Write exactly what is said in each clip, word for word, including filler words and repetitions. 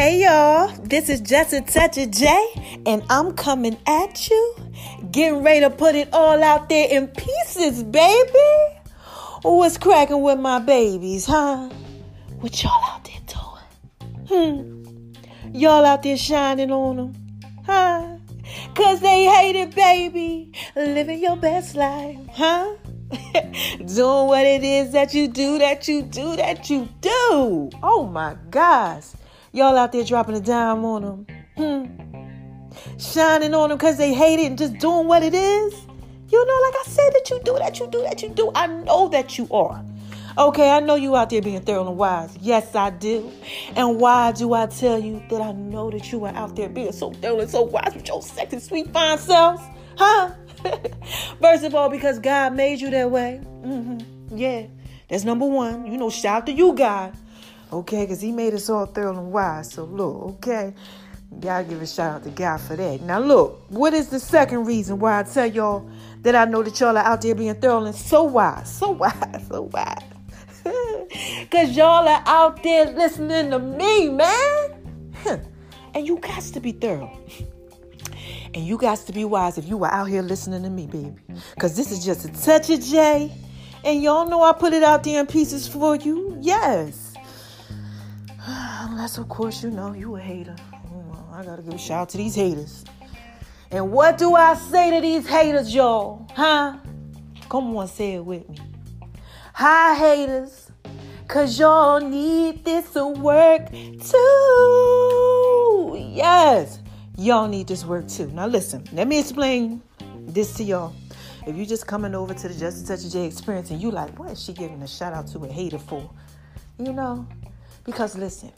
Hey y'all, this is Just a Touch of J, and I'm coming at you, getting ready to put it all out there in pieces, baby. What's cracking with my babies, huh? What y'all out there doing? Hmm? Y'all out there shining on them, huh? Cause they hate it, baby. Living your best life, huh? Doing what it is that you do, that you do, that you do. Oh my gosh. Y'all out there dropping a dime on them. Hmm. Shining on them because they hate it and just doing what it is. You know, like I said, that you do, that you do, that you do. I know that you are. Okay, I know you out there being thorough and wise. Yes, I do. And why do I tell you that I know that you are out there being so thorough and so wise with your sexy, sweet, fine selves? Huh? First of all, because God made you that way. Mm-hmm. Yeah, that's number one. You know, shout out to you, God. Okay, because he made us all thorough and wise. So look, okay, gotta give a shout out to God for that. Now look, what is the second reason why I tell y'all that I know that y'all are out there being thorough and so wise, so wise, so wise? Because y'all are out there listening to me, man. And you got to be thorough. And you got to be wise if you were out here listening to me, baby. Because this is just a touch of J. And y'all know I put it out there in pieces for you. Yes. Unless, of course, you know, you a hater. Well, I got to give a shout out to these haters. And what do I say to these haters, y'all? Huh? Come on, say it with me. Hi, haters. Because y'all need this to work too. Yes. Y'all need this work too. Now listen, let me explain this to y'all. If you just coming over to the Just a Touch of J experience and you like, what is she giving a shout out to a hater for? You know, because listen,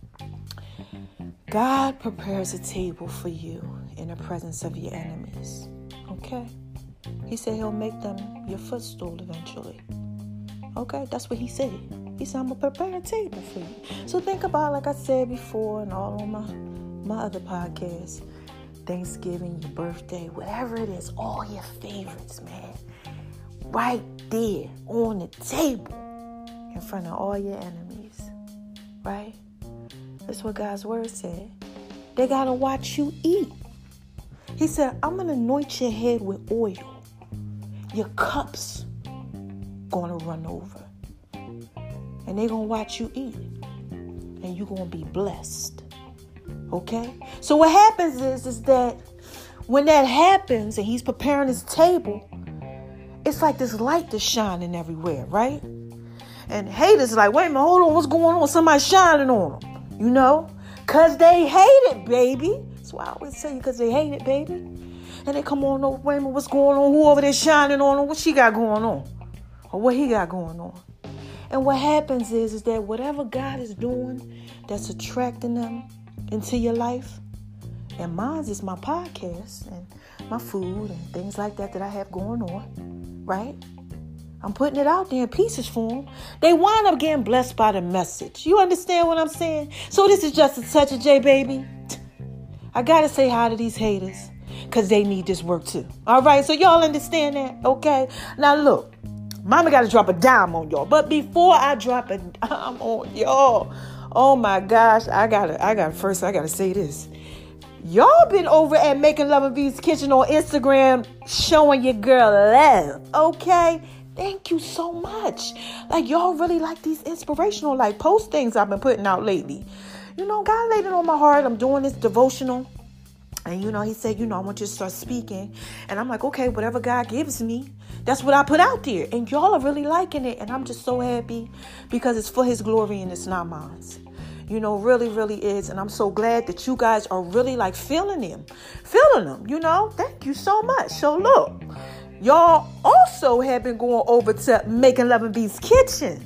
God prepares a table for you in the presence of your enemies. Okay? He said he'll make them your footstool eventually. Okay? That's what he said. He said, I'm going to prepare a table for you. So think about, like I said before and all on my my other podcasts, Thanksgiving, your birthday, whatever it is, all your favorites, man, right there on the table in front of all your enemies, right? That's what God's word said. They got to watch you eat. He said, I'm going to anoint your head with oil. Your cups going to run over. And they're going to watch you eat. And you're going to be blessed. Okay? So what happens is, is that when that happens and he's preparing his table, it's like this light that's shining everywhere, right? And haters are like, wait a minute, hold on, what's going on? Somebody's shining on them, you know? Because they hate it, baby. That's why I always tell you, because they hate it, baby. And they come on over, wait a minute, what's going on? Who over there shining on them? What she got going on? Or what he got going on? And what happens is, is that whatever God is doing that's attracting them into your life, and mine is my podcast and my food and things like that that I have going on, right? I'm putting it out there in pieces for them. They wind up getting blessed by the message. You understand what I'm saying? So this is Just a Touch of J, baby. I gotta say hi to these haters because they need this work too. All right, so y'all understand that? Okay. Now look, mama gotta drop a dime on y'all. But before I drop a dime on y'all, oh my gosh, I gotta, I gotta, first I gotta say this. Y'all been over at Making Love and V's Kitchen on Instagram showing your girl love, okay? Thank you so much. Like, y'all really like these inspirational, like, post things I've been putting out lately. You know, God laid it on my heart. I'm doing this devotional. And, you know, he said, you know, I want you to start speaking. And I'm like, okay, whatever God gives me, that's what I put out there. And y'all are really liking it. And I'm just so happy because it's for his glory and it's not mine. You know, really, really is. And I'm so glad that you guys are really like feeling them, feeling them, you know, thank you so much. So look, y'all also have been going over to Making Love and V's Kitchen.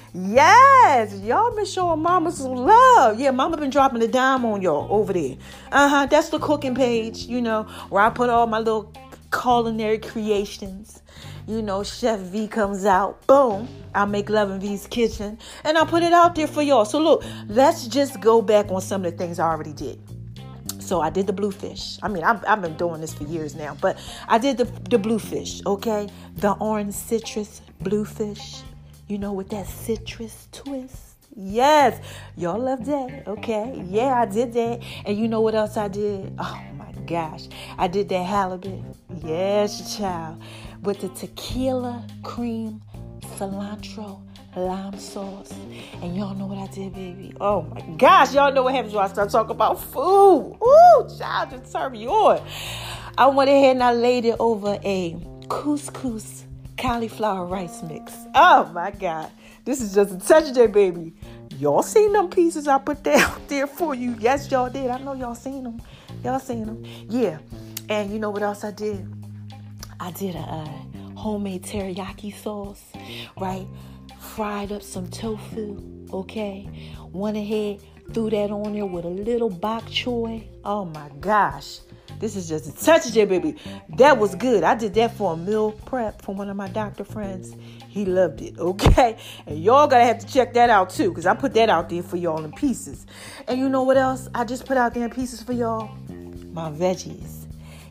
Yes, y'all been showing mama some love. Yeah, mama been dropping a dime on y'all over there. Uh-huh, that's the cooking page, you know, where I put all my little culinary creations. You know, Chef V comes out, boom, I make Love and V's Kitchen, and I put it out there for y'all. So look, let's just go back on some of the things I already did. So I did the bluefish. I mean, I've, I've been doing this for years now, but I did the, the bluefish, okay? The orange citrus bluefish, you know, with that citrus twist. Yes. Y'all love that. Okay. Yeah, I did that. And you know what else I did? Oh, my gosh. I did that halibut. Yes, child. With the tequila, cream, cilantro, lime sauce. And y'all know what I did, baby. Oh, my gosh. Y'all know what happens when I start talking about food. Ooh, child, just turn me on. I went ahead and I laid it over a couscous cauliflower rice mix. Oh, my God. This is just a touch of that, baby. Y'all seen them pieces I put out there for you. Yes, y'all did. I know y'all seen them. Y'all seen them. Yeah. And you know what else I did? I did a uh, homemade teriyaki sauce, right? Fried up some tofu, okay? Went ahead, threw that on there with a little bok choy. Oh, my gosh. This is just a touch of that, baby. That was good. I did that for a meal prep for one of my doctor friends. He loved it, okay? And y'all gotta have to check that out too, because I put that out there for y'all in pieces. And you know what else I just put out there in pieces for y'all? My veggies.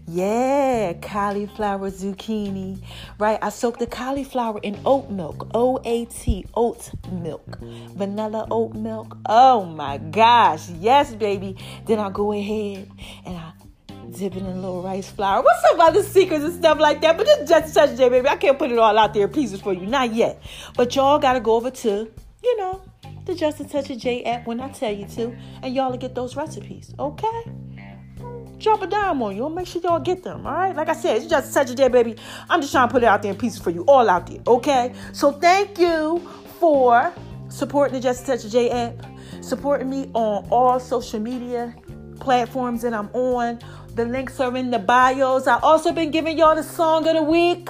Yeah, cauliflower, zucchini, right? I soaked the cauliflower in oat milk, O A T, oat milk, vanilla oat milk. Oh my gosh, yes, baby. Then I go ahead and I dip it in a little rice flour. What's some other secrets and stuff like that? But this just such a day, baby. I can't put it all out there in pieces for you. Not yet. But y'all got to go over to, you know, the Just a Touch of J app when I tell you to. And y'all will get those recipes. Okay? Drop a dime on you. Make sure y'all get them. All right? Like I said, it's Just a Touch of J, baby. I'm just trying to put it out there in pieces for you. All out there. Okay? So thank you for supporting the Just a Touch of J app. Supporting me on all social media platforms that I'm on. The links are in the bios. I also been giving y'all the song of the week.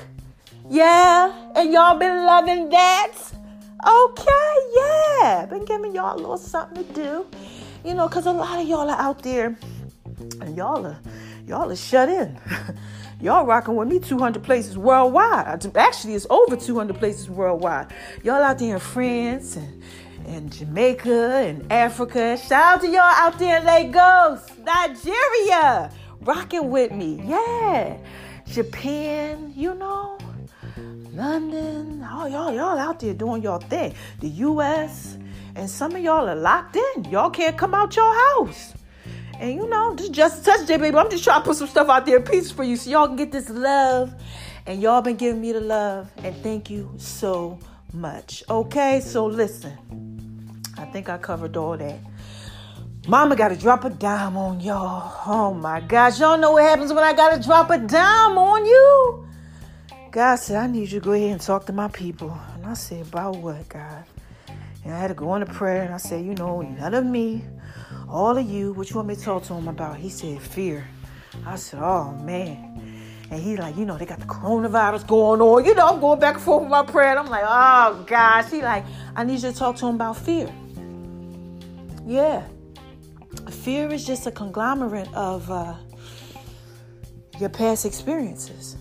Yeah. And y'all been loving that. Okay. Yeah. Been giving y'all a little something to do. You know, because a lot of y'all are out there. And y'all are, y'all are shut in. Y'all rocking with me two hundred places worldwide. Actually, it's over two hundred places worldwide. Y'all out there in France and and Jamaica and Africa. Shout out to y'all out there in Lagos, Nigeria, rocking with me. Yeah. Japan, you know, London. Oh, y'all, y'all out there doing y'all thing. The U S and some of y'all are locked in. Y'all can't come out your house. And you know, this just a touch day, baby. I'm just trying to put some stuff out there in pieces for you so y'all can get this love. And y'all been giving me the love. And thank you so much. Okay, so listen. I think I covered all that. Mama got to drop a dime on y'all. Oh, my gosh. Y'all know what happens when I got to drop a dime on you? God said, I need you to go ahead and talk to my people. And I said, about what, God? And I had to go into prayer. And I said, you know, none of me, all of you, what you want me to talk to him about? He said, fear. I said, oh, man. And he's like, you know, they got the coronavirus going on. You know, I'm going back and forth with my prayer. And I'm like, oh, gosh. He like, I need you to talk to him about fear. Yeah. Fear is just a conglomerate of uh, your past experiences.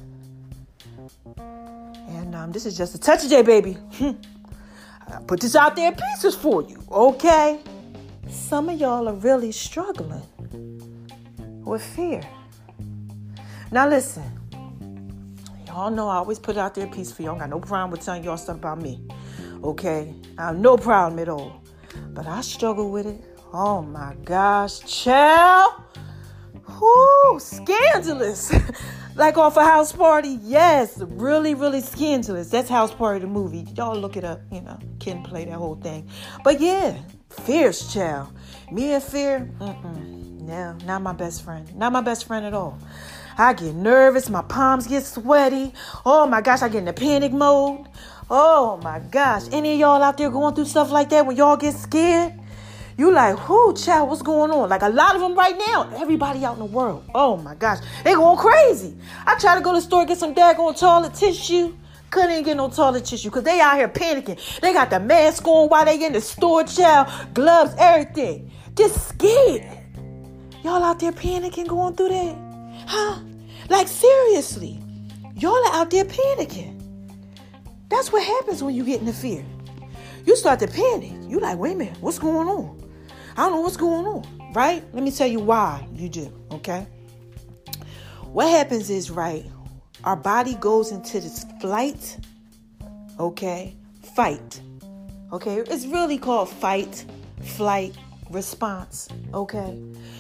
And um, this is just a touch of J, baby. I put this out there in pieces for you, okay? Some of y'all are really struggling with fear. Now listen, y'all know I always put it out there in pieces for y'all. I got no problem with telling y'all stuff about me, okay? I have no problem at all. But I struggle with it. Oh my gosh, child. Whoo, scandalous. Like off a House Party. Yes, really, really scandalous. That's House Party, the movie. Y'all look it up, you know. Ken play that whole thing. But yeah, fierce, child. Me and fear, mm-mm. No, not my best friend. Not my best friend at all. I get nervous. My palms get sweaty. Oh my gosh, I get in a panic mode. Oh my gosh. Any of y'all out there going through stuff like that when y'all get scared? You like, whoo, child, what's going on? Like a lot of them right now. Everybody out in the world. Oh my gosh. They going crazy. I try to go to the store, get some daggone toilet tissue. Couldn't even get no toilet tissue because they out here panicking. They got the mask on while they in the store, child. Gloves, everything. Just scared. Y'all out there panicking going through that? Huh? Like seriously. Y'all are out there panicking. That's what happens when you get into fear. You start to panic. You like, wait a minute, what's going on? I don't know what's going on, right? Let me tell you why you do, okay? What happens is, right, our body goes into this flight, okay, fight, Okay, it's really called fight, flight, response. Okay,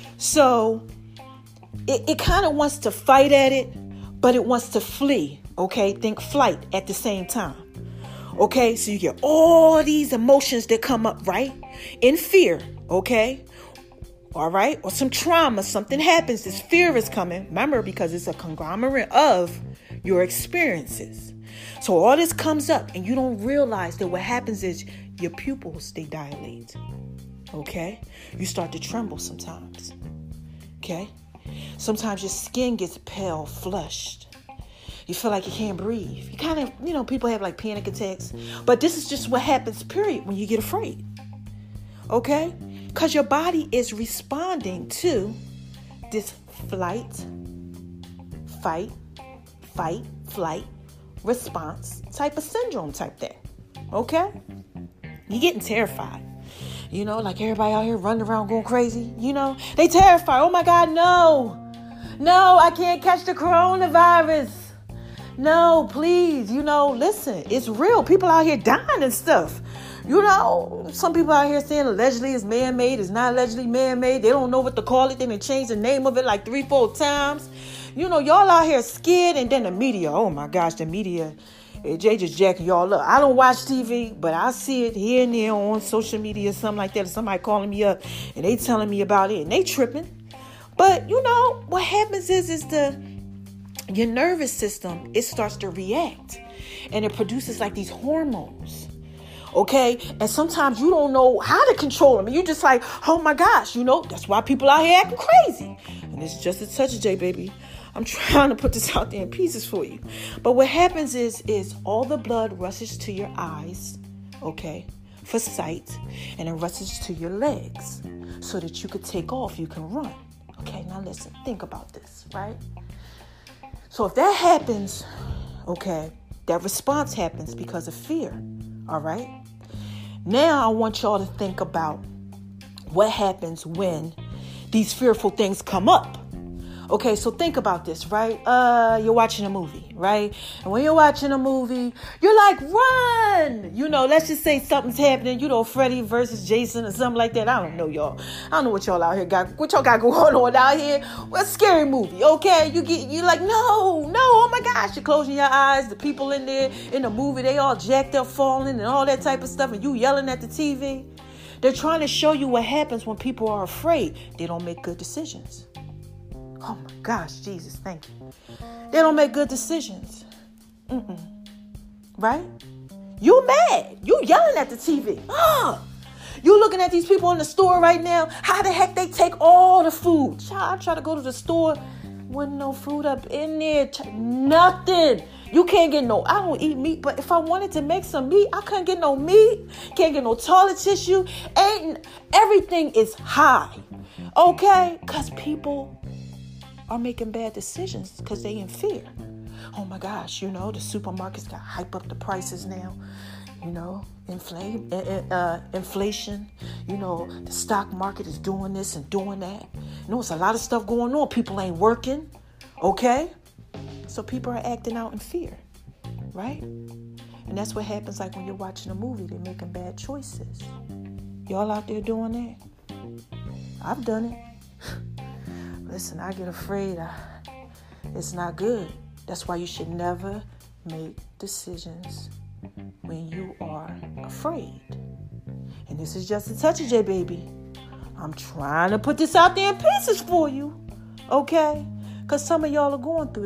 so it, it kind of wants to fight at it, but it wants to flee. Okay, think flight at the same time. Okay, so you get all these emotions that come up, right? In fear, okay? All right, or some trauma, something happens, this fear is coming. Remember, because it's a conglomerate of your experiences. So all this comes up and you don't realize that what happens is your pupils, they dilate. Okay, you start to tremble sometimes. Okay, sometimes your skin gets pale, flushed. You feel like you can't breathe. You kind of, you know, people have like panic attacks. But this is just what happens, period, when you get afraid. Okay? Because your body is responding to this flight, fight, fight, flight, response type of syndrome type thing. Okay? You're getting terrified. You know, like everybody out here running around going crazy. You know, they terrified. Oh my God, no. No, I can't catch the coronavirus. No, please, you know, listen, it's real. People out here dying and stuff. You know, some people out here saying allegedly it's man-made. It's not allegedly man-made. They don't know what to call it. They done changed the name of it like three, four times. You know, y'all out here scared. And then the media, oh my gosh, the media, they just jacking y'all up. I don't watch T V, but I see it here and there on social media, something like that. Somebody calling me up and they telling me about it and they tripping. But, you know, what happens is, is the... your nervous system, it starts to react and it produces like these hormones. Okay. And sometimes you don't know how to control them. And you just like, oh my gosh, you know, that's why people out here acting crazy. And it's just a touch of J, baby. I'm trying to put this out there in pieces for you. But what happens is, is all the blood rushes to your eyes. Okay. For sight. And it rushes to your legs so that you could take off. You can run. Okay. Now listen, think about this, right? So if that happens, okay, that response happens because of fear, all right? Now I want y'all to think about what happens when these fearful things come up. Okay, so think about this, right? Uh, you're watching a movie, right? And when you're watching a movie, you're like, run! You know, let's just say something's happening, you know, Freddy versus Jason or something like that. I don't know, y'all. I don't know what y'all out here got, what y'all got going on out here. Well, a scary movie, okay? You get, you're like, no, no, oh my gosh. You're closing your eyes. The people in there in the movie, they all jacked up, falling and all that type of stuff. And you yelling at the T V. They're trying to show you what happens when people are afraid. They don't make good decisions. Oh my gosh, Jesus, thank you. They don't make good decisions. Mm-mm. Right? You mad. You yelling at the T V. Ah, you looking at these people in the store right now. How the heck they take all the food? Child, I try to go to the store. Wasn't no food up in there. Nothing. You can't get no, I don't eat meat, but if I wanted to make some meat, I couldn't get no meat. Can't get no toilet tissue. Ain't, everything is high. Okay? Because people are making bad decisions because they in fear. Oh my gosh, you know, the supermarkets got hype up the prices now. You know, inflame, uh, inflation. You know, the stock market is doing this and doing that. You know, it's a lot of stuff going on. People ain't working. Okay? So people are acting out in fear. Right? And that's what happens like when you're watching a movie. They're making bad choices. Y'all out there doing that? I've done it. Listen, I get afraid. I, it's not good. That's why you should never make decisions when you are afraid. And this is just a touch of J, baby. I'm trying to put this out there in pieces for you. Okay? Because some of y'all are going through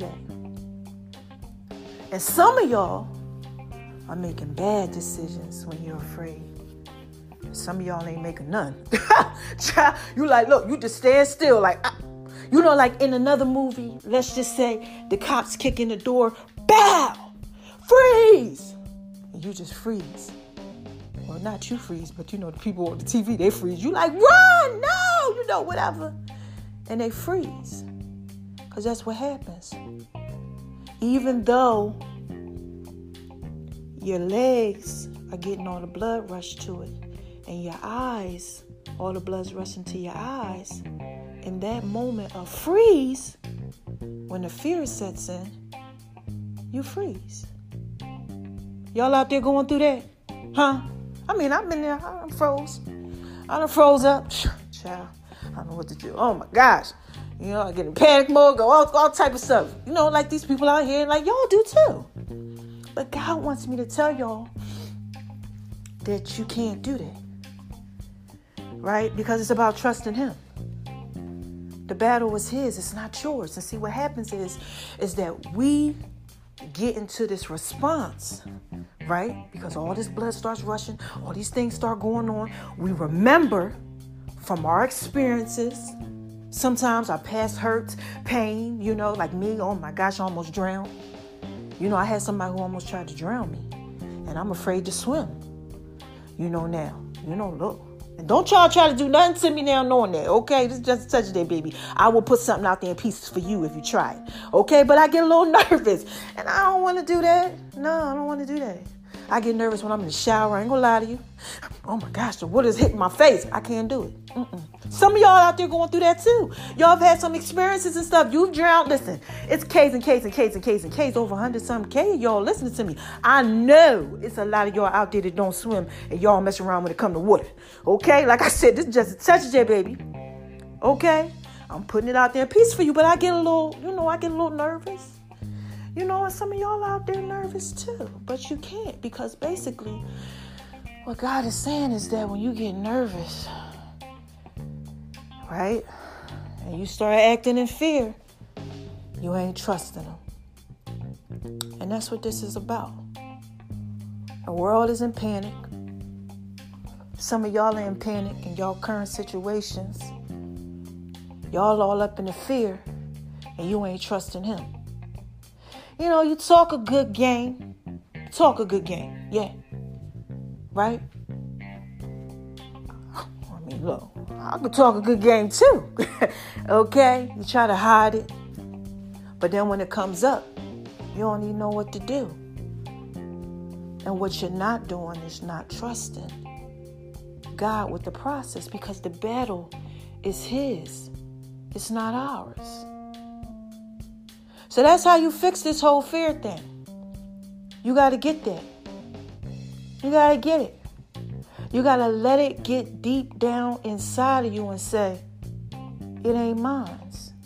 that. And some of y'all are making bad decisions when you're afraid. Some of y'all ain't making none. You like, look, you just stand still like... Ah. You know, like in another movie, let's just say the cops kick in the door, bow, freeze. And you just freeze. Well, not you freeze, but you know, the people on the T V, they freeze. You like, run, no, you know, whatever. And they freeze. Because that's what happens. Even though your legs are getting all the blood rushed to it, and your eyes, all the blood's rushing to your eyes, in that moment of freeze, when the fear sets in, you freeze. Y'all out there going through that? Huh? I mean, I've been there. I done froze. I done froze up. Child, I don't know what to do. Oh, my gosh. You know, I get in panic mode, go all, all type of stuff. You know, like these people out here, like y'all do too. But God wants me to tell y'all that you can't do that. Right? Because it's about trusting him. The battle is his. It's not yours. And see, what happens is, is that we get into this response, right? Because all this blood starts rushing, all these things start going on. We remember from our experiences, sometimes our past hurts, pain, you know, like me. Oh my gosh, I almost drowned. You know, I had somebody who almost tried to drown me, and I'm afraid to swim. You know now, you know, look. And don't y'all try to do nothing to me now knowing that, okay? This is just a touch there, baby. I will put something out there in pieces for you if you try it, okay? But I get a little nervous, and I don't want to do that. No, I don't want to do that. I get nervous when I'm in the shower. I ain't gonna lie to you. Oh my gosh, the water's hitting my face. I can't do it. Mm-mm. Some of y'all out there going through that too. Y'all have had some experiences and stuff. You've drowned. Listen, it's K's and K's and K's and K's and K's, over one hundred something K. Y'all listening to me. I know it's a lot of y'all out there that don't swim and y'all mess around when it come to water. Okay? Like I said, this is just a touch of that, baby. Okay? I'm putting it out there in peace for you, but I get a little, you know, I get a little nervous. You know, and some of y'all out there nervous too, but you can't, because basically what God is saying is that when you get nervous, right, and you start acting in fear, you ain't trusting him. And that's what this is about. The world is in panic. Some of y'all are in panic in y'all current situations. Y'all all up in the fear, and you ain't trusting him. You know, you talk a good game. Talk a good game. Yeah. Right? I mean, look, I could talk a good game too. Okay? You try to hide it. But then when it comes up, you don't even know what to do. And what you're not doing is not trusting God with the process, because the battle is his. It's not ours. So that's how you fix this whole fear thing. You got to get that. You got to get it. You got to let it get deep down inside of you and say, it ain't mine.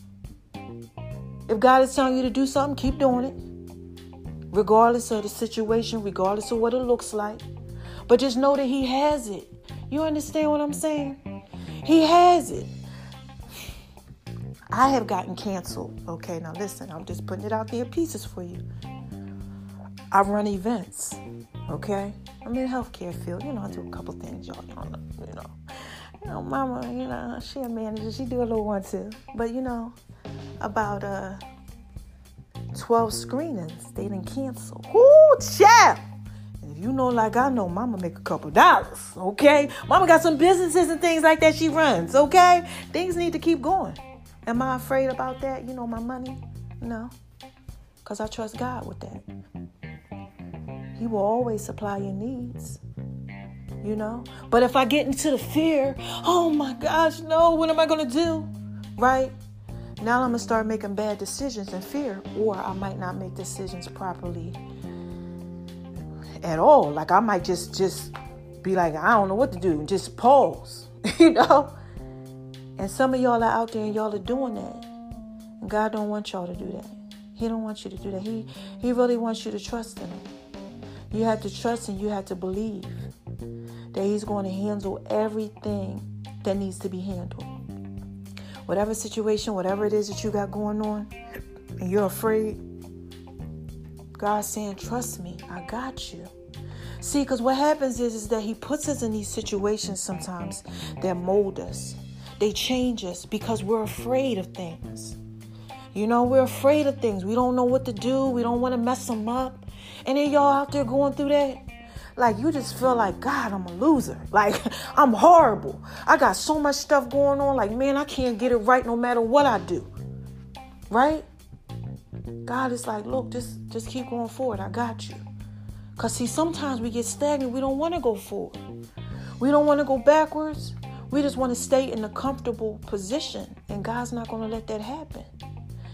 If God is telling you to do something, keep doing it. Regardless of the situation, regardless of what it looks like. But just know that he has it. You understand what I'm saying? He has it. I have gotten canceled. Okay, now listen, I'm just putting it out there in pieces for you. I run events. Okay? I'm in the healthcare field. You know, I do a couple things, y'all. You know, you know, you know, mama, you know, she a manager. She do a little one too. But, you know, about uh, twelve screenings, they didn't cancel. Whoo, child! And if you know like I know, mama make a couple dollars. Okay? Mama got some businesses and things like that she runs. Okay? Things need to keep going. Am I afraid about that? You know, my money? No. Because I trust God with that. He will always supply your needs. You know? But if I get into the fear, oh my gosh, no, what am I going to do? Right? Now I'm going to start making bad decisions in fear. Or I might not make decisions properly at all. Like I might just, just be like, I don't know what to do. Just pause. You know? And some of y'all are out there and y'all are doing that. And God don't want y'all to do that. He don't want you to do that. He He really wants you to trust in him. You have to trust and you have to believe that he's going to handle everything that needs to be handled. Whatever situation, whatever it is that you got going on, and you're afraid, God's saying, trust me, I got you. See, because what happens is, is that he puts us in these situations sometimes that mold us. They change us because we're afraid of things. You know, we're afraid of things. We don't know what to do. We don't want to mess them up. And then y'all out there going through that. Like, you just feel like, God, I'm a loser. Like, I'm horrible. I got so much stuff going on. Like, man, I can't get it right no matter what I do. Right? God is like, look, just, just keep going forward. I got you. Because, see, sometimes we get stagnant. We don't want to go forward. We don't want to go backwards. We just want to stay in a comfortable position. And God's not going to let that happen.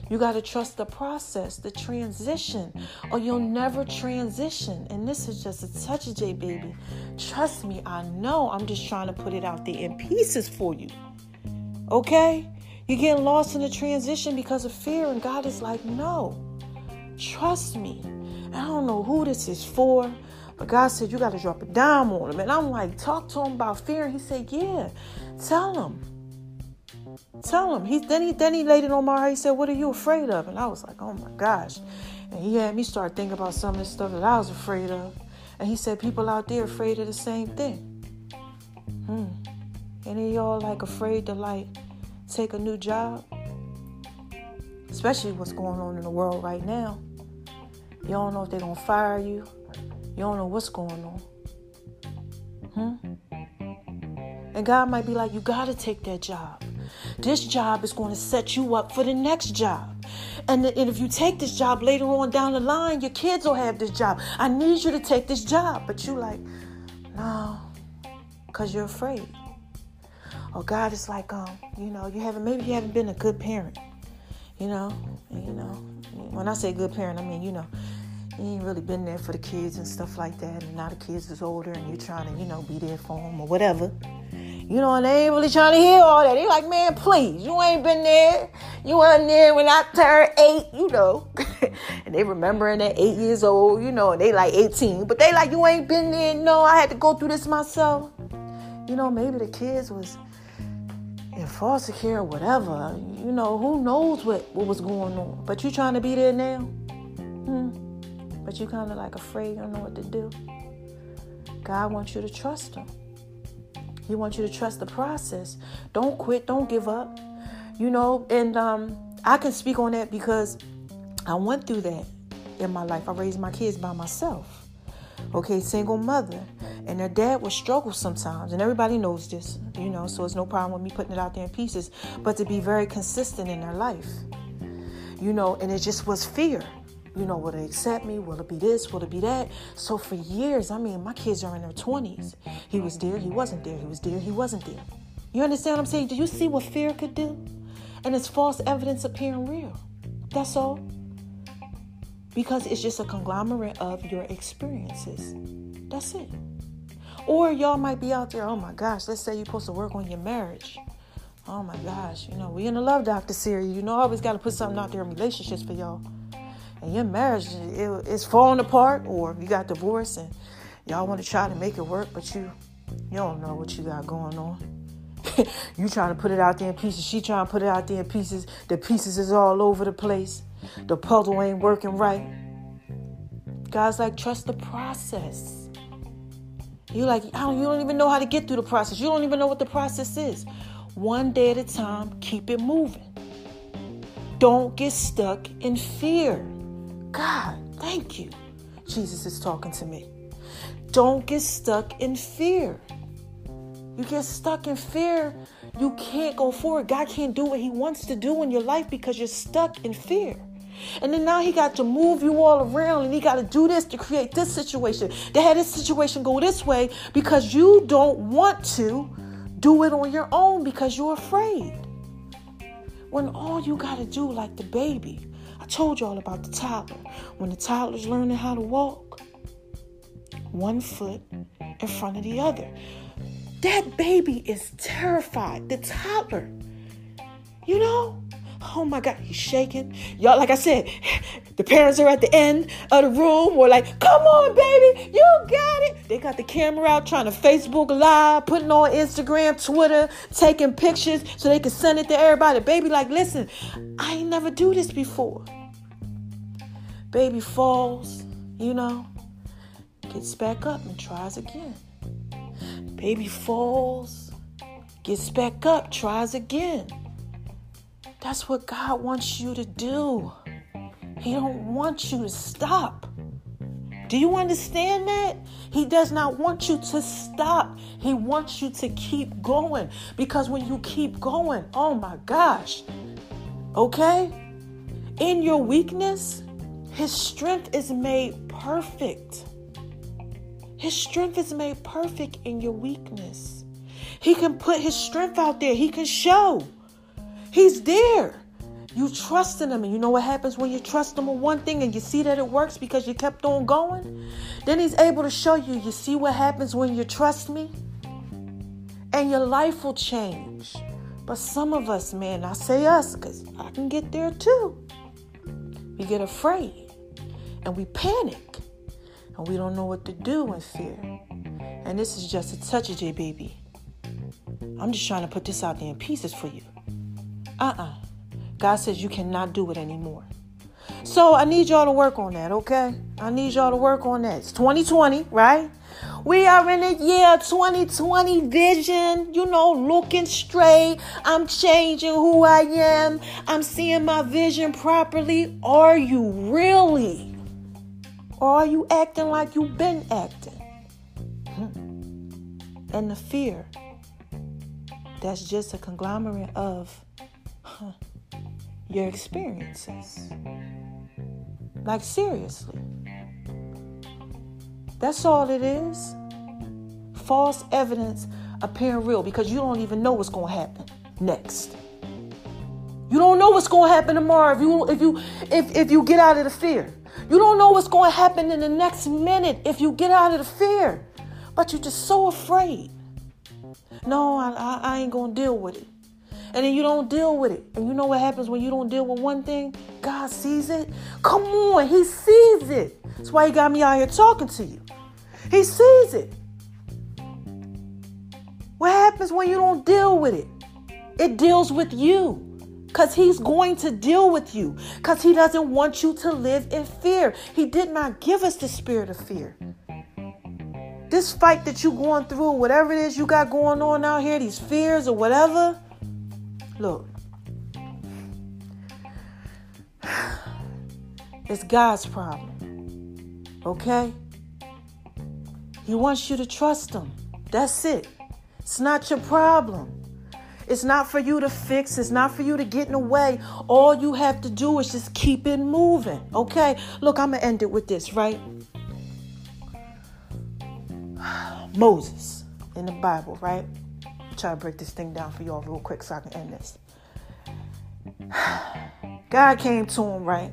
You got to trust the process, the transition, or you'll never transition. And this is just a touch of J, baby. Trust me, I know. I'm just trying to put it out there in pieces for you. Okay? You're getting lost in the transition because of fear, and God is like, no. Trust me. And I don't know who this is for, but God said you got to drop a dime on him. And I'm like, talk to him about fear. And he said, yeah, tell him. Tell him. He then he then he laid it on my heart. He said, what are you afraid of? And I was like, oh my gosh. And he had me start thinking about some of the stuff that I was afraid of. And he said, people out there afraid of the same thing. Hmm. Any of y'all like afraid to like take a new job? Especially what's going on in the world right now. You don't know if they're going to fire you. You don't know what's going on. Hmm? And God might be like, you got to take that job. This job is going to set you up for the next job. And, th- and if you take this job later on down the line, your kids will have this job. I need you to take this job. But you like, no, because you're afraid. Or God is like, um, you know, you haven't, maybe you haven't been a good parent. You know, and, you know, when I say good parent, I mean, you know, you ain't really been there for the kids and stuff like that. And now the kids is older and you're trying to, you know, be there for them or whatever. You know, and they ain't really trying to hear all that. They like, man, please, you ain't been there. You wasn't there when I turned eight, you know. And they remembering that eight years old, you know, and they like eighteen. But they like, you ain't been there. No, I had to go through this myself. You know, maybe the kids was in foster care or whatever. You know, who knows what, what was going on. But you trying to be there now? Hmm. But you kind of like afraid, you don't know what to do. God wants you to trust him. He wants you to trust the process. Don't quit. Don't give up. You know, and um, I can speak on that because I went through that in my life. I raised my kids by myself. Okay, single mother. And their dad would struggle sometimes. And everybody knows this, you know, so it's no problem with me putting it out there in pieces. But to be very consistent in their life. You know, and it just was fear. You know, will they accept me? Will it be this? Will it be that? So for years, I mean, my kids are in their twenties. He was there. He wasn't there. He was there. He wasn't there. You understand what I'm saying? Do you see what fear could do? And it's false evidence appearing real. That's all. Because it's just a conglomerate of your experiences. That's it. Or y'all might be out there, oh my gosh, let's say you're supposed to work on your marriage. Oh my gosh, you know, we in the Love Doctor series. You know, I always got to put something out there in relationships for y'all. And your marriage it, it's falling apart, or you got divorced and y'all want to try to make it work, but you you don't know what you got going on. You trying to put it out there in pieces. She trying to put it out there in pieces. The pieces is all over the place. The puzzle ain't working right. God's like, trust the process. You like, I don't, you don't even know how to get through the process. You don't even know what the process is. One day at a time, keep it moving. Don't get stuck in fear. God, thank you. Jesus is talking to me. Don't get stuck in fear. You get stuck in fear, you can't go forward. God can't do what he wants to do in your life because you're stuck in fear. And then now he got to move you all around and he got to do this to create this situation. They had this situation go this way because you don't want to do it on your own because you're afraid. When all you got to do, like the baby, I told y'all about the toddler. When the toddler's learning how to walk, one foot in front of the other. That baby is terrified. The toddler, you know? Oh my God, he's shaking. Y'all, like I said, the parents are at the end of the room. We're like, come on, baby, you got it. They got the camera out trying to Facebook Live, putting on Instagram, Twitter, taking pictures so they can send it to everybody. Baby, like, listen, I ain't never do this before. Baby falls, you know, gets back up and tries again. Baby falls, gets back up, tries again. That's what God wants you to do. He don't want you to stop. Do you understand that? He does not want you to stop. He wants you to keep going. Because when you keep going, oh my gosh, okay? In your weakness, his strength is made perfect. His strength is made perfect in your weakness. He can put his strength out there. He can show. He's there. You trusting him, and you know what happens when you trust him on one thing and you see that it works because you kept on going? Then he's able to show you, you see what happens when you trust me? And your life will change. But some of us, man, I say us because I can get there too. We get afraid and we panic and we don't know what to do in fear. And this is just a touch of J, baby. I'm just trying to put this out there in pieces for you. Uh-uh. God says you cannot do it anymore. So I need y'all to work on that, okay? I need y'all to work on that. It's twenty twenty, right? We are in the year twenty twenty vision, you know, looking straight. I'm changing who I am. I'm seeing my vision properly. Are you really? Or are you acting like you've been acting? Hmm. And the fear, that's just a conglomerate of huh, your experiences. Like, seriously. That's all it is. False evidence appearing real because you don't even know what's going to happen next. You don't know what's going to happen tomorrow if you if you if, if you get out of the fear. You don't know what's going to happen in the next minute if you get out of the fear. But you're just so afraid. No, I, I, I ain't going to deal with it. And then you don't deal with it. And you know what happens when you don't deal with one thing? God sees it. Come on, he sees it. That's why he got me out here talking to you. He sees it. What happens when you don't deal with it? It deals with you. Because he's going to deal with you. Because he doesn't want you to live in fear. He did not give us the spirit of fear. This fight that you're going through, whatever it is you got going on out here, these fears or whatever, look, it's God's problem, okay? He wants you to trust him. That's it. It's not your problem. It's not for you to fix. It's not for you to get in the way. All you have to do is just keep it moving, okay? Look, I'm going to end it with this, right? Moses in the Bible, right? Try to break this thing down for y'all real quick so I can end this. God came to him, right?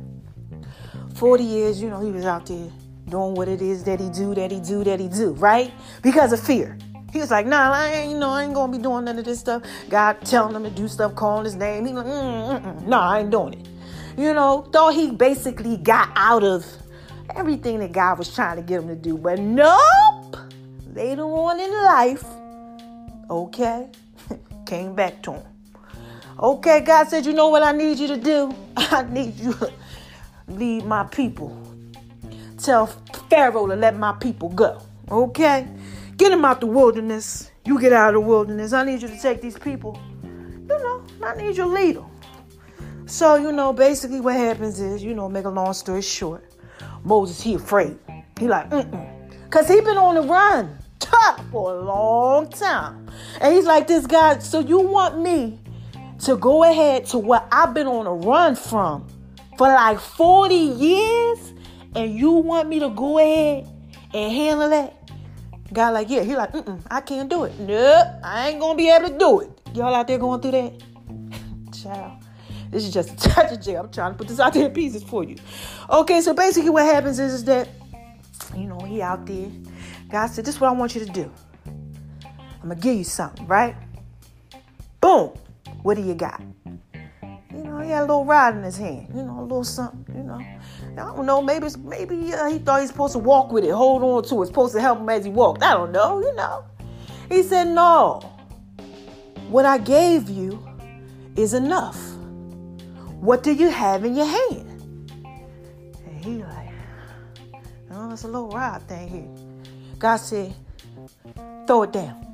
forty years, you know, he was out there doing what it is that he do, that he do, that he do, right? Because of fear. He was like, nah, I ain't, you know, I ain't going to be doing none of this stuff. God telling him to do stuff, calling his name. He like, mm, mm, mm. Nah, I ain't doing it. You know, thought he basically got out of everything that God was trying to get him to do. But nope. Later on in life, okay, came back to him. Okay, God said, you know what I need you to do? I need you to lead my people. Tell Pharaoh to let my people go. Okay? Get them out the wilderness. You get out of the wilderness. I need you to take these people. You know, I need you to lead them. So, you know, basically what happens is, you know, make a long story short, Moses, he afraid. He like, mm-mm. Because he been on the run for a long time. And he's like, this guy, so you want me to go ahead to what I've been on a run from for like forty years? And you want me to go ahead and handle that? God like, yeah. He like, mm-mm, I can't do it. Nope, I ain't going to be able to do it. Y'all out there going through that? Child. This is just a touch of jail. I'm trying to put this out there in pieces for you. Okay, so basically what happens is, is that, you know, he out there. God said, this is what I want you to do. I'm going to give you something, right? Boom. What do you got? You know, he had a little rod in his hand. You know, a little something, you know. I don't know. Maybe it's, maybe uh, he thought he was supposed to walk with it, hold on to it, supposed to help him as he walked. I don't know, you know. He said, no. What I gave you is enough. What do you have in your hand? And he like, oh, it's a little rod thing here. God said, throw it down.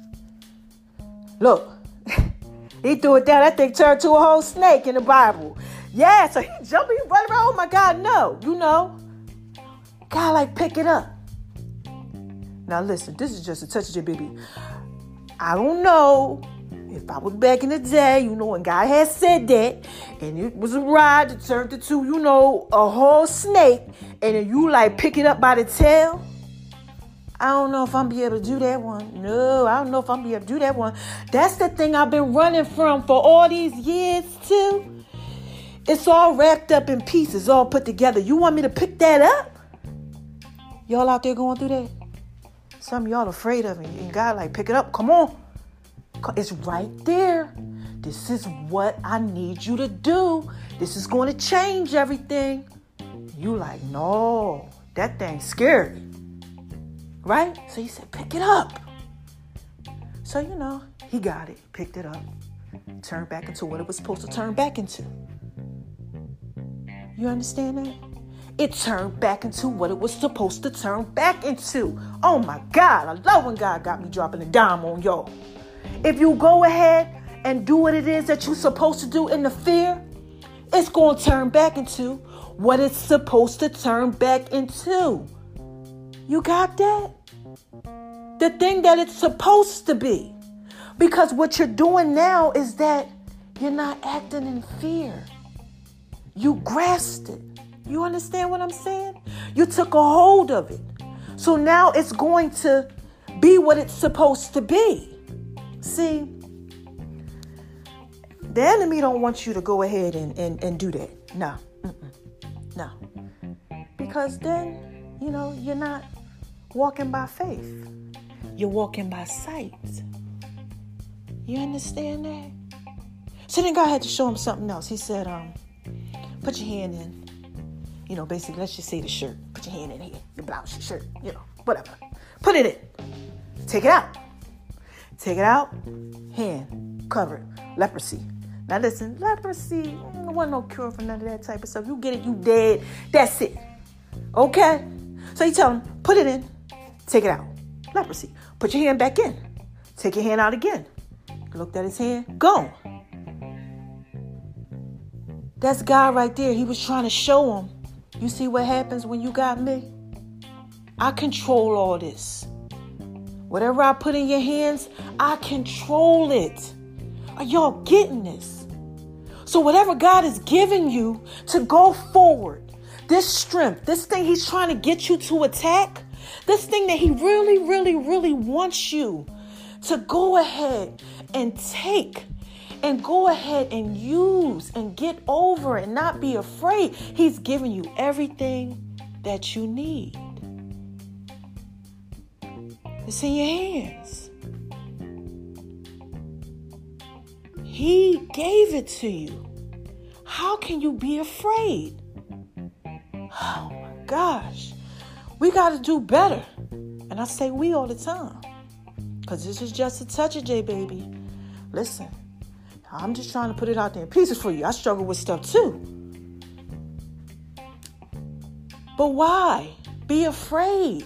Look, he threw it down. That thing turned to a whole snake in the Bible. Yeah, so he jumping, he running around. Oh my God, no, you know. God like, pick it up. Now listen, this is just a touch of your baby. I don't know if I was back in the day, you know, and God had said that, and it was a rod that turned into, you know, a whole snake, and then you like pick it up by the tail. I don't know if I'm be able to do that one. No, I don't know if I'm be able to do that one. That's the thing I've been running from for all these years too. It's all wrapped up in pieces, all put together. You want me to pick that up? Y'all out there going through that? Some of y'all afraid of it. And God like, pick it up. Come on. It's right there. This is what I need you to do. This is going to change everything. You like, no, that thing's scary. Right? So he said, pick it up. So, you know, he got it. Picked it up. Turned back into what it was supposed to turn back into. You understand that? It turned back into what it was supposed to turn back into. Oh my God. I love when God got me dropping a dime on y'all. If you go ahead and do what it is that you're supposed to do in the fear, it's going to turn back into what it's supposed to turn back into. You got that? The thing that it's supposed to be. Because what you're doing now is that you're not acting in fear. You grasped it. You understand what I'm saying? You took a hold of it. So now it's going to be what it's supposed to be. See, the enemy don't want you to go ahead and, and, and do that. No. Mm-mm. No. Because then, you know, you're not walking by faith. You're walking by sight. You understand that? So then God had to show him something else. He said, um, put your hand in. You know, basically, let's just say the shirt. Put your hand in here. Your blouse, your shirt, you know, whatever. Put it in. Take it out. Take it out. Hand covered. Leprosy. Now listen, leprosy, there wasn't no cure for none of that type of stuff. You get it, you dead. That's it. Okay? So you tell him, put it in. Take it out. Leprosy. Put your hand back in. Take your hand out again. Looked at his hand. Gone. That's God right there. He was trying to show him. You see what happens when you got me? I control all this. Whatever I put in your hands, I control it. Are y'all getting this? So whatever God is giving you to go forward, this strength, this thing he's trying to get you to attack, this thing that he really, really, really wants you to go ahead and take and go ahead and use and get over and not be afraid. He's giving you everything that you need. It's in your hands. He gave it to you. How can you be afraid? Oh my gosh. We got to do better. And I say we all the time. Because this is just a touch of J, baby. Listen. I'm just trying to put it out there in pieces for you. I struggle with stuff too. But why be afraid?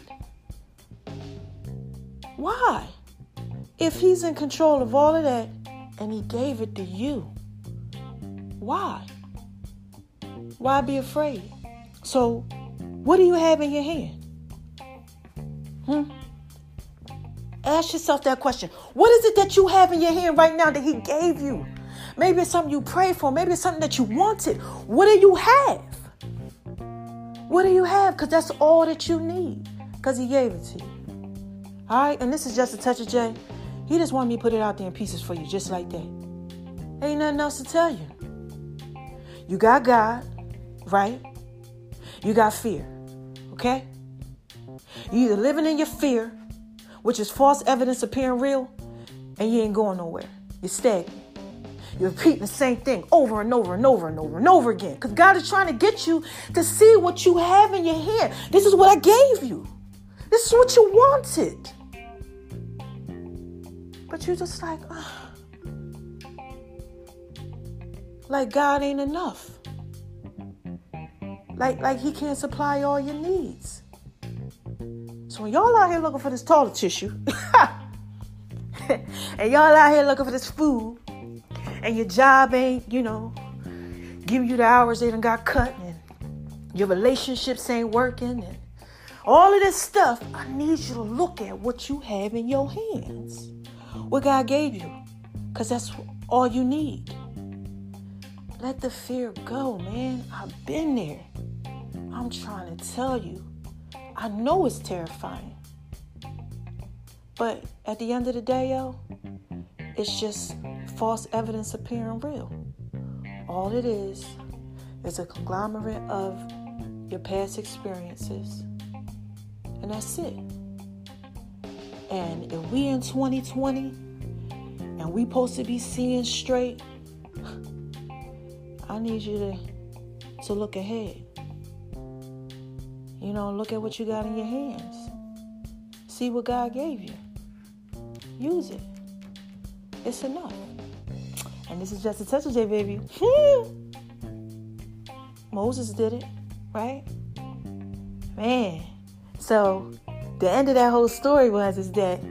Why? If he's in control of all of that and he gave it to you, why? Why be afraid? So, what do you have in your hand? Hmm? Ask yourself that question. What is it that you have in your hand right now that he gave you? Maybe it's something you prayed for. Maybe it's something that you wanted. What do you have? What do you have? Because that's all that you need. Because he gave it to you. All right? And this is just a touch of J. He just wanted me to put it out there in pieces for you, just like that. Ain't nothing else to tell you. You got God, right? You got fear, okay? You either living in your fear, which is false evidence appearing real, and you ain't going nowhere. You're stagnant. You're repeating the same thing over and over and over and over and over again. Because God is trying to get you to see what you have in your hand. This is what I gave you. This is what you wanted. But you're just like, ah. Like God ain't enough. Like, like he can't supply all your needs. So when y'all out here looking for this toilet tissue, and y'all out here looking for this food, and your job ain't, you know, giving you the hours they done got cut, and your relationships ain't working, and all of this stuff, I need you to look at what you have in your hands. What God gave you. Because that's all you need. Let the fear go, man. I've been there. I'm trying to tell you. I know it's terrifying. But at the end of the day, yo, it's just false evidence appearing real. All it is, It's a conglomerate of your past experiences. And that's it. And if we in twenty twenty and we supposed to be seeing straight, I need you to, to look ahead. You know, look at what you got in your hands. See what God gave you. Use it. It's enough. And this is just a touch of J, baby. Moses did it, right? Man. So the end of that whole story was is that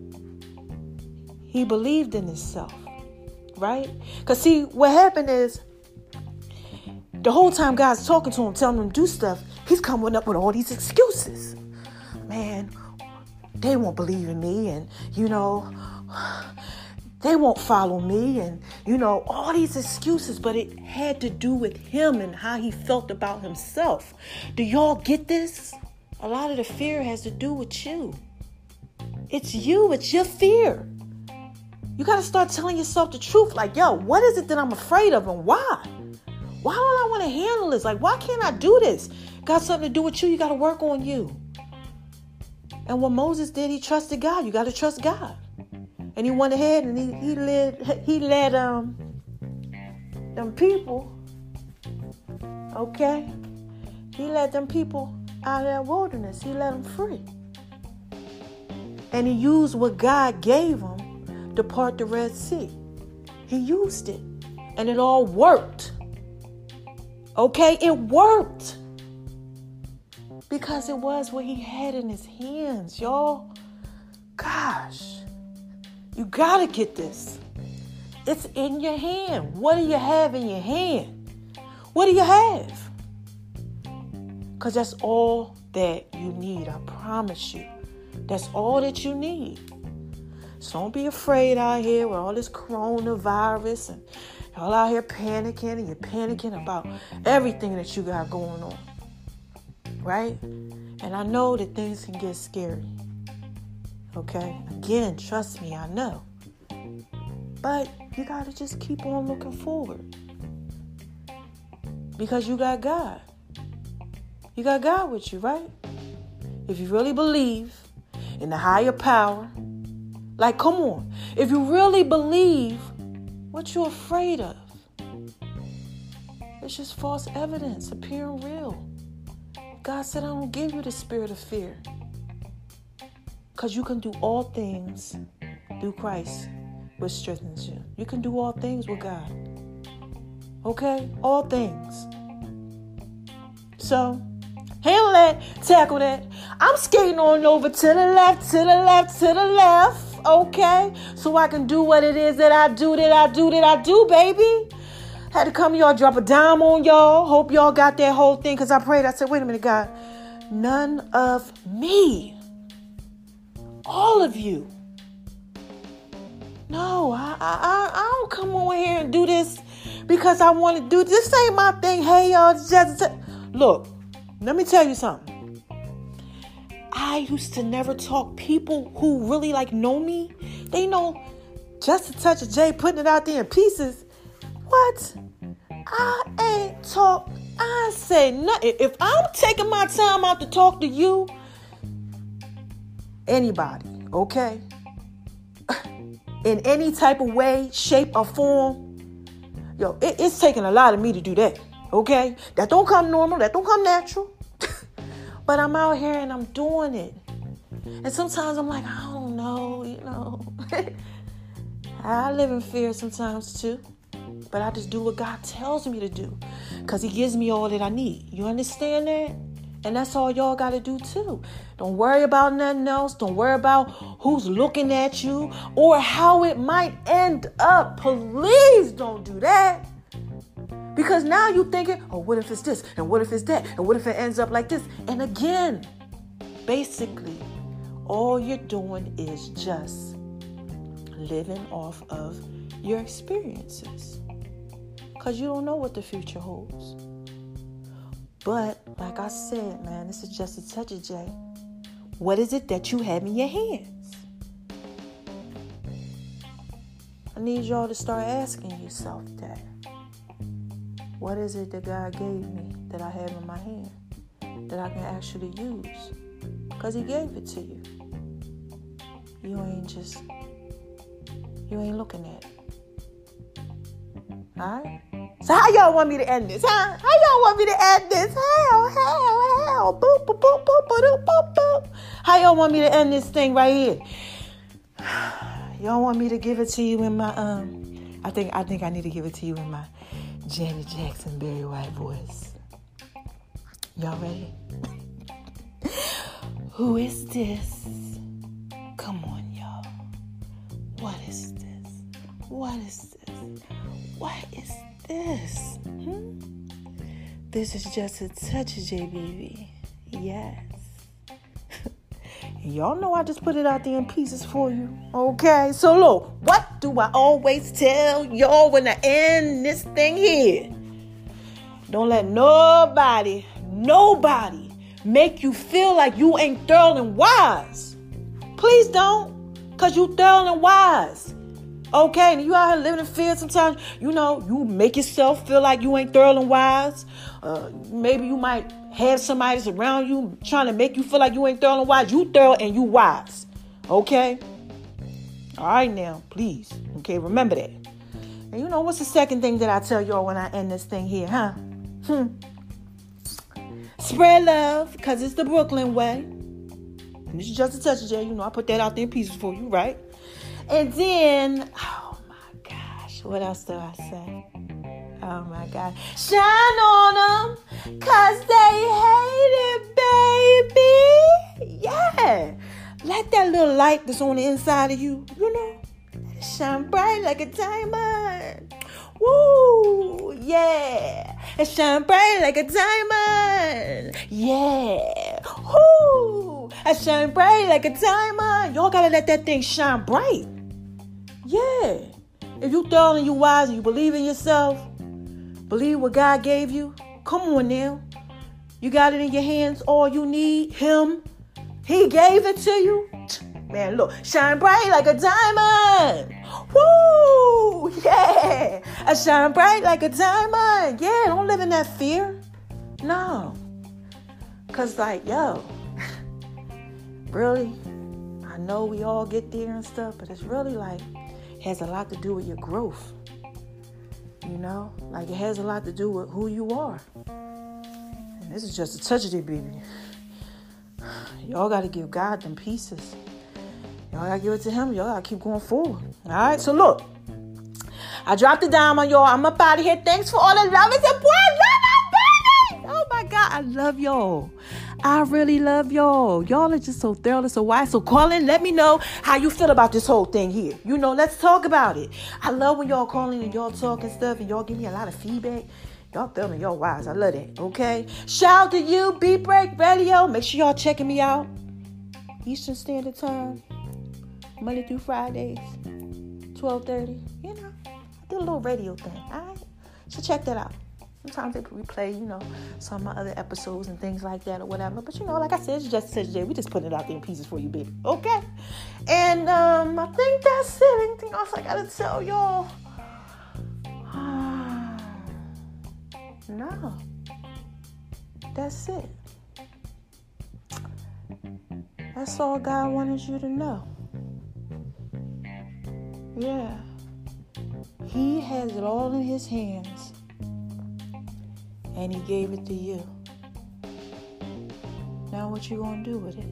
he believed in himself, right? Because see, what happened is the whole time God's talking to him, telling him to do stuff, he's coming up with all these excuses. Man, they won't believe in me, and, you know, they won't follow me, and, you know, all these excuses, but it had to do with him and how he felt about himself. Do y'all get this? A lot of the fear has to do with you. It's you. It's your fear. You got to start telling yourself the truth. Like, yo, what is it that I'm afraid of and why? Why don't I want to handle this? Like, why can't I do this? Got something to do with you. You got to work on you. And what Moses did, he trusted God. You got to trust God. And he went ahead and he, he led, he led um, them people, okay? He led them people out of that wilderness. He let them free. And he used what God gave him to part the Red Sea. He used it. And it all worked. Okay? It worked. Because it was what he had in his hands, y'all. Gosh. You gotta get this. It's in your hand. What do you have in your hand? What do you have? Because that's all that you need. I promise you. That's all that you need. So don't be afraid out here with all this coronavirus and y'all out here panicking and you're panicking about everything that you got going on. Right? And I know that things can get scary. Okay? Again, trust me, I know. But you got to just keep on looking forward. Because you got God. You got God with you, right? If you really believe in the higher power, like, come on. If you really believe, what you afraid of? It's just false evidence appearing real. God said, I don't give you the spirit of fear. Because you can do all things through Christ, which strengthens you. You can do all things with God. Okay? All things. So, handle that, tackle that. I'm skating on over to the left, to the left, to the left. Okay? So I can do what it is that I do, that I do, that I do, baby. Had to come to y'all, drop a dime on y'all. Hope y'all got that whole thing. Because I prayed, I said, wait a minute, God. None of me. All of you. No, I, I, I don't come over here and do this because I want to do this. This ain't my thing. Hey, y'all. Just, look, let me tell you something. I used to never talk. People who really like know me, they know just a touch of J putting it out there in pieces. What? I ain't talk. I say nothing. If I'm taking my time out to talk to you, anybody, okay? In any type of way, shape, or form, yo, it, it's taking a lot of me to do that, okay? That don't come normal. That don't come natural. But I'm out here and I'm doing it. And sometimes I'm like, I don't know, you know. I live in fear sometimes too. But I just do what God tells me to do. Because he gives me all that I need. You understand that? And that's all y'all got to do too. Don't worry about nothing else. Don't worry about who's looking at you or how it might end up. Please don't do that. Because now you're thinking, oh, what if it's this? And what if it's that? And what if it ends up like this? And again, basically, all you're doing is just living off of your experiences. Because you don't know what the future holds. But, like I said, man, this is just a touch of J. What is it that you have in your hands? I need y'all to start asking yourself that. What is it that God gave me that I have in my hand that I can actually use? Because he gave it to you. You ain't just, you ain't looking at it. Alright? So how y'all want me to end this, huh? How y'all want me to end this? Hell, hell, hell. Boop, boop, boop, boop, boop, boop, boop. How y'all want me to end this thing right here? Y'all want me to give it to you in my, um, I think, I think I need to give it to you in my Janet Jackson, Barry White voice. Y'all ready? Who is this? Come on, y'all. What is this? What is this? What is this? Hmm? This is just a touch of J, baby. Yes. Y'all know I just put it out there in pieces for you. Okay? So look, what do I always tell y'all when I end this thing here? Don't let nobody, nobody make you feel like you ain't thorough and wise. Please don't. Because you thorough and wise. Okay? And you out here living in fear sometimes. You know, you make yourself feel like you ain't thorough and wise. Uh, maybe you might have somebody that's around you trying to make you feel like you ain't thorough and wise. You thorough and you wise. Okay? All right now, please. Okay, remember that. And you know, what's the second thing that I tell y'all when I end this thing here, huh? Hmm. Spread love, because it's the Brooklyn way. And this is just a touch of J. You know, I put that out there in pieces for you, right? And then, oh my gosh, what else do I say? Oh my God. Shine on them, cause they hate it, baby. Yeah. Let that little light that's on the inside of you, you know, let it shine bright like a diamond. Woo, yeah. It shine bright like a diamond. Yeah. Woo. It shine bright like a diamond. Y'all gotta let that thing shine bright. Yeah. If you thorough and you wise and you believe in yourself, believe what God gave you, come on now. You got it in your hands, all you need, him. He gave it to you. Man, look, shine bright like a diamond. Woo! Yeah. I shine bright like a diamond. Yeah, don't live in that fear. No. Because, like, yo, really, I know we all get there and stuff, but it's really, like, has a lot to do with your growth. You know? Like, it has a lot to do with who you are. And this is just a touch of it, baby. Y'all got to give God them pieces. Y'all got to give it to him. Y'all got to keep going forward. All right? So, look. I dropped it down on y'all. I'm up out of here. Thanks for all the love and support. Love my baby. Oh, my God. I love y'all. I really love y'all. Y'all are just so thorough and so wise. So call in. Let me know how you feel about this whole thing here. You know, let's talk about it. I love when y'all calling and y'all talking stuff and y'all give me a lot of feedback. Y'all thorough and y'all wise. I love that. Okay? Shout out to you, Beat Break Radio. Make sure y'all checking me out. Eastern Standard Time. Monday through Fridays. twelve thirty. You know, I do a little radio thing. All right? So check that out. Sometimes they replay, you know, some of my other episodes and things like that or whatever. But, you know, like I said, it's just such a day. We just put it out there in pieces for you, baby. Okay? And um, I think that's it. Anything else I got to tell y'all? No. That's it. That's all God wanted you to know. Yeah. He has it all in his hands. And he gave it to you. Now what you gonna do with it?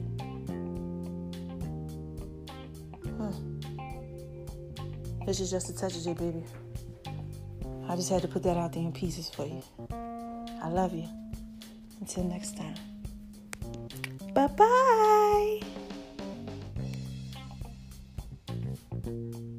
Huh. This is just a touch of it, baby. I just had to put that out there in pieces for you. I love you. Until next time. Bye-bye.